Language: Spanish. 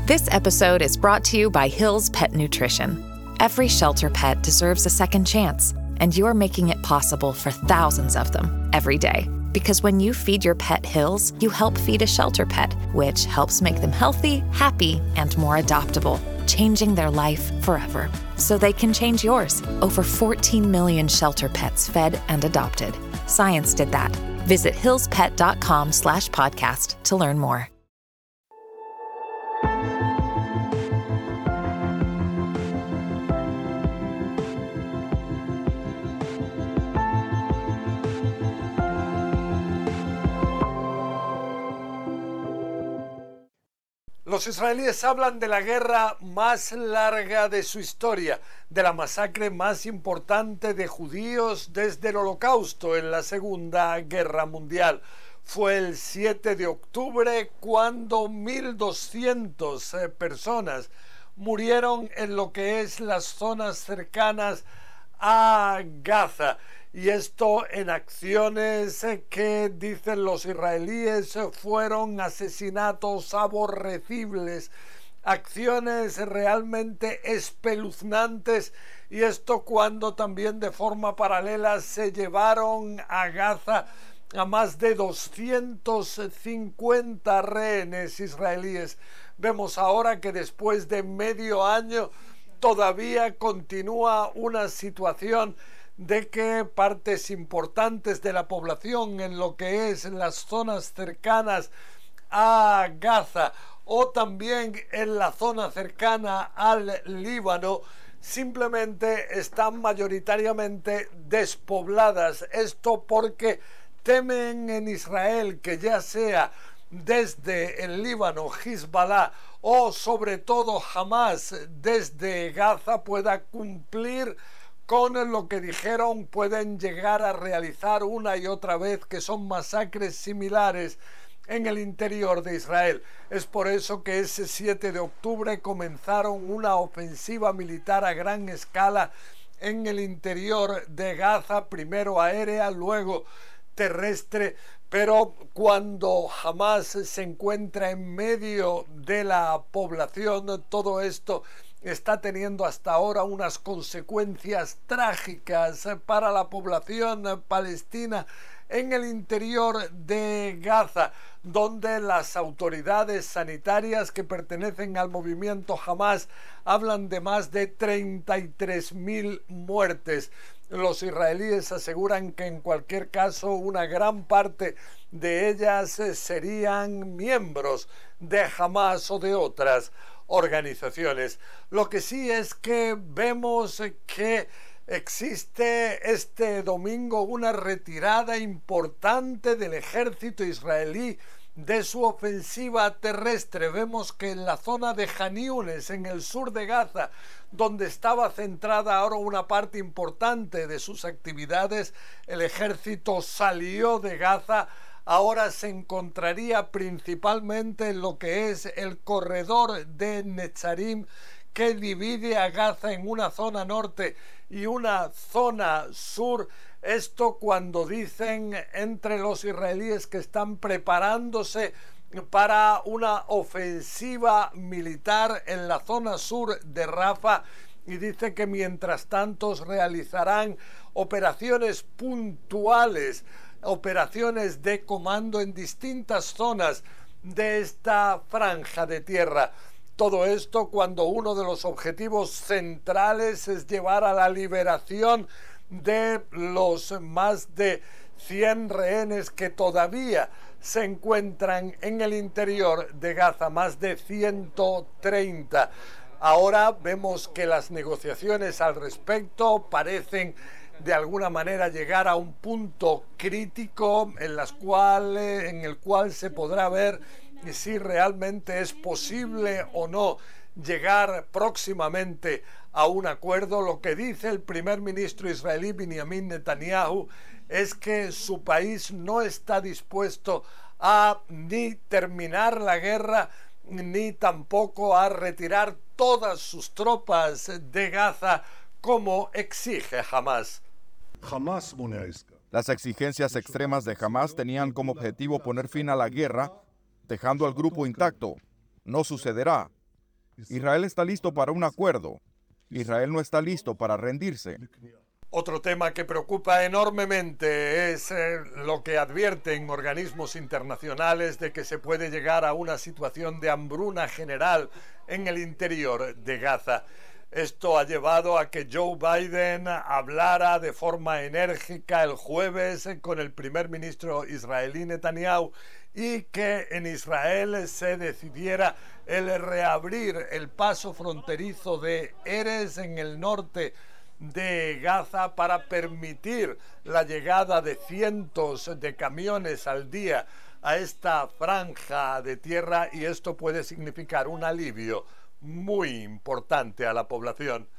This episode is brought to you by Hill's Pet Nutrition. Every shelter pet deserves a second chance, and you're making it possible for thousands of them every day. Because when you feed your pet Hill's, you help feed a shelter pet, which helps make them healthy, happy, and more adoptable, changing their life forever. So they can change yours. Over 14 million shelter pets fed and adopted. Science did that. Visit hillspet.com/podcast to learn more. Los israelíes hablan de la guerra más larga de su historia, de la masacre más importante de judíos desde el Holocausto en la Segunda Guerra Mundial. Fue el 7 de octubre cuando 1.200 personas murieron en lo que es las zonas cercanas a Gaza. Y esto en acciones que, dicen los israelíes, fueron asesinatos aborrecibles, acciones realmente espeluznantes, y esto cuando también de forma paralela se llevaron a Gaza a más de 250 rehenes israelíes. Vemos ahora que después de medio año todavía continúa una situación de que partes importantes de la población en lo que es en las zonas cercanas a Gaza o también en la zona cercana al Líbano simplemente están mayoritariamente despobladas. Esto porque temen en Israel que ya sea desde el Líbano, Hezbollah, o sobre todo Hamas desde Gaza pueda cumplir con lo que dijeron pueden llegar a realizar una y otra vez, que son masacres similares en el interior de Israel. Es por eso que ese 7 de octubre comenzaron una ofensiva militar a gran escala en el interior de Gaza, primero aérea, luego terrestre, pero cuando Hamas se encuentra en medio de la población, todo esto está teniendo hasta ahora unas consecuencias trágicas para la población palestina en el interior de Gaza, donde las autoridades sanitarias que pertenecen al movimiento Hamas hablan de más de 33.000 muertes. Los israelíes aseguran que en cualquier caso una gran parte de ellas serían miembros de Hamas o de otras organizaciones. Lo que sí es que vemos que existe este domingo una retirada importante del ejército israelí de su ofensiva terrestre. Vemos que en la zona de Jan Yunes, en el sur de Gaza, donde estaba centrada ahora una parte importante de sus actividades, el ejército salió de Gaza. Ahora se encontraría principalmente en lo que es el corredor de Netzarim, que divide a Gaza en una zona norte y una zona sur. Esto cuando dicen entre los israelíes que están preparándose para una ofensiva militar en la zona sur de Rafa, y dice que mientras tanto realizarán operaciones puntuales, operaciones de comando en distintas zonas de esta franja de tierra. Todo esto cuando uno de los objetivos centrales es llevar a la liberación de los más de 100 rehenes que todavía se encuentran en el interior de Gaza, más de 130. Ahora vemos que las negociaciones al respecto parecen de alguna manera llegar a un punto crítico en el cual se podrá ver si realmente es posible o no llegar próximamente a un acuerdo. Lo que dice el primer ministro israelí Benjamin Netanyahu es que su país no está dispuesto a ni terminar la guerra ni tampoco a retirar todas sus tropas de Gaza como exige Hamas. Las exigencias extremas de Hamas tenían como objetivo poner fin a la guerra, dejando al grupo intacto. No sucederá. Israel está listo para un acuerdo. Israel no está listo para rendirse. Otro tema que preocupa enormemente es lo que advierten organismos internacionales de que se puede llegar a una situación de hambruna general en el interior de Gaza. Esto ha llevado a que Joe Biden hablara de forma enérgica el jueves con el primer ministro israelí Netanyahu y que en Israel se decidiera el reabrir el paso fronterizo de Erez en el norte de Gaza para permitir la llegada de cientos de camiones al día a esta franja de tierra, y esto puede significar un alivio muy importante a la población.